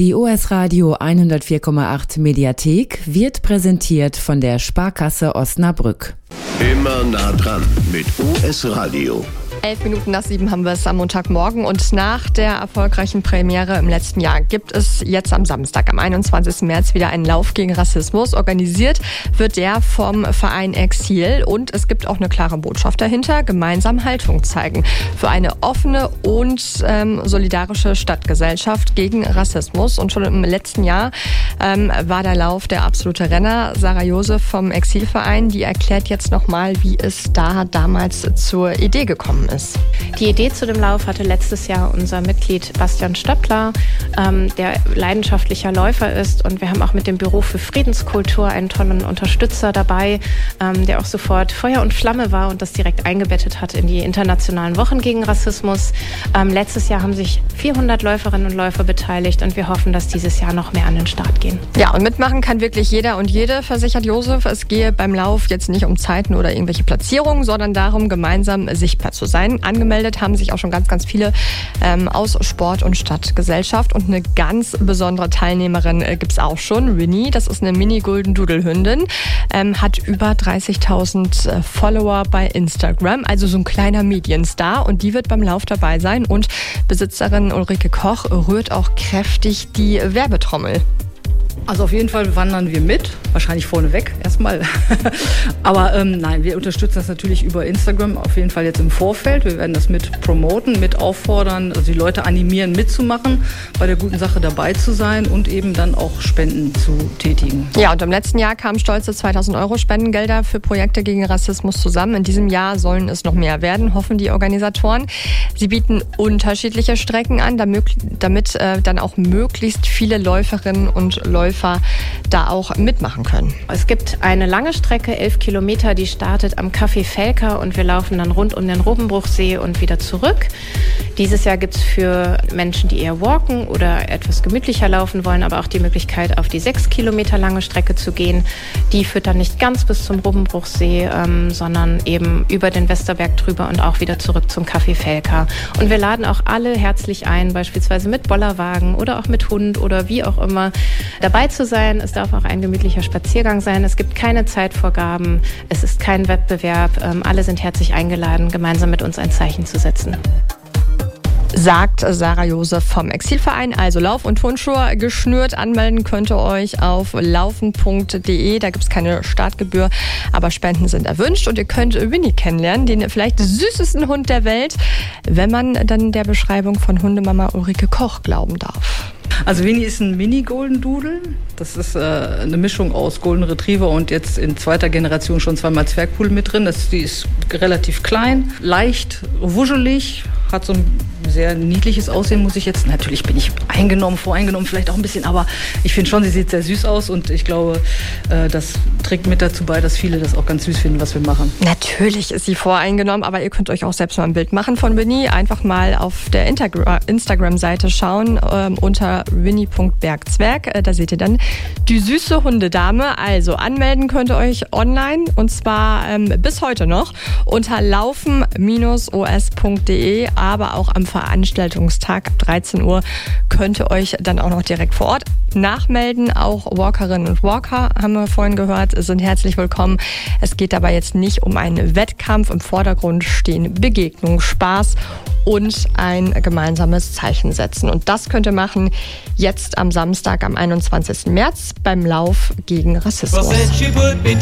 Die OS Radio 104,8 Mediathek wird präsentiert von der Sparkasse Osnabrück. Immer nah dran mit OS Radio. 7:11 haben wir es am Montagmorgen und nach der erfolgreichen Premiere im letzten Jahr gibt es jetzt am Samstag, am 21. März, wieder einen Lauf gegen Rassismus. Organisiert wird der vom Verein Exil und es gibt auch eine klare Botschaft dahinter: gemeinsam Haltung zeigen für eine offene und solidarische Stadtgesellschaft gegen Rassismus. Und schon im letzten Jahr war der Lauf der absolute Renner. Sarah Josef vom Exilverein, die erklärt jetzt nochmal, wie es da damals zur Idee gekommen ist. Die Idee zu dem Lauf hatte letztes Jahr unser Mitglied Bastian Stöppler, der leidenschaftlicher Läufer ist. Und wir haben auch mit dem Büro für Friedenskultur einen tollen Unterstützer dabei, der auch sofort Feuer und Flamme war und das direkt eingebettet hat in die internationalen Wochen gegen Rassismus. Letztes Jahr haben sich 400 Läuferinnen und Läufer beteiligt und wir hoffen, dass dieses Jahr noch mehr an den Start gehen. Ja, und mitmachen kann wirklich jeder und jede, versichert Josef. Es gehe beim Lauf jetzt nicht um Zeiten oder irgendwelche Platzierungen, sondern darum, gemeinsam sichtbar zu sein. Angemeldet haben sich auch schon ganz, ganz viele aus Sport und Stadtgesellschaft. Und eine ganz besondere Teilnehmerin gibt es auch schon. Winnie, das ist eine Mini-Golden Doodle-Hündin, hat über 30.000 Follower bei Instagram, also so ein kleiner Medienstar. Und die wird beim Lauf dabei sein. Und Besitzerin Ulrike Koch rührt auch kräftig die Werbetrommel. Also auf jeden Fall wandern wir mit, wahrscheinlich vorneweg erstmal. Aber nein, wir unterstützen das natürlich über Instagram, auf jeden Fall jetzt im Vorfeld. Wir werden das mit promoten, mit auffordern, also die Leute animieren mitzumachen, bei der guten Sache dabei zu sein und eben dann auch Spenden zu tätigen. Ja, und im letzten Jahr kamen stolze 2.000 € Spendengelder für Projekte gegen Rassismus zusammen. In diesem Jahr sollen es noch mehr werden, hoffen die Organisatoren. Sie bieten unterschiedliche Strecken an, damit dann auch möglichst viele Läuferinnen und Läufer da auch mitmachen können. Es gibt eine lange Strecke, 11 Kilometer, die startet am Café Felker und wir laufen dann rund um den Robenbruchsee und wieder zurück. Dieses Jahr gibt es für Menschen, die eher walken oder etwas gemütlicher laufen wollen, aber auch die Möglichkeit, auf die 6 Kilometer lange Strecke zu gehen. Die führt dann nicht ganz bis zum Robenbruchsee, sondern eben über den Westerberg drüber und auch wieder zurück zum Café Felker. Und wir laden auch alle herzlich ein, beispielsweise mit Bollerwagen oder auch mit Hund oder wie auch immer, dabei zu sein. Es darf auch ein gemütlicher Spaziergang sein. Es gibt keine Zeitvorgaben. Es ist kein Wettbewerb. Alle sind herzlich eingeladen, gemeinsam mit uns ein Zeichen zu setzen. Sagt Sarah Josef vom Exilverein. Also Lauf- und Turnschuhe geschnürt. Anmelden könnt ihr euch auf laufen.de. Da gibt es keine Startgebühr, aber Spenden sind erwünscht. Und ihr könnt Winnie kennenlernen, den vielleicht süßesten Hund der Welt, wenn man dann der Beschreibung von Hundemama Ulrike Koch glauben darf. Also Winnie ist ein Mini-Golden Doodle. Das ist eine Mischung aus Golden Retriever und jetzt in zweiter Generation schon zweimal Zwergpudel mit drin. Die ist relativ klein, leicht, wuschelig, hat so ein sehr niedliches Aussehen, muss ich jetzt. Natürlich bin ich voreingenommen vielleicht auch ein bisschen, aber ich finde schon, sie sieht sehr süß aus und ich glaube, das trägt mit dazu bei, dass viele das auch ganz süß finden, was wir machen. Natürlich ist sie voreingenommen, aber ihr könnt euch auch selbst mal ein Bild machen von Winnie. Einfach mal auf der Instagram-Seite schauen, unter winnie.bergzwerg. Da seht ihr dann die süße Hundedame. Also anmelden könnt ihr euch online und zwar bis heute noch unter laufen-os.de, aber auch am Veranstaltungstag ab 13 Uhr könnt ihr euch dann auch noch direkt vor Ort nachmelden. Auch Walkerinnen und Walker, haben wir vorhin gehört, sind herzlich willkommen. Es geht dabei jetzt nicht um einen Wettkampf. Im Vordergrund stehen Begegnung, Spaß und ein gemeinsames Zeichen setzen. Und das könnt ihr machen jetzt am Samstag, am 21. März beim Lauf gegen Rassismus.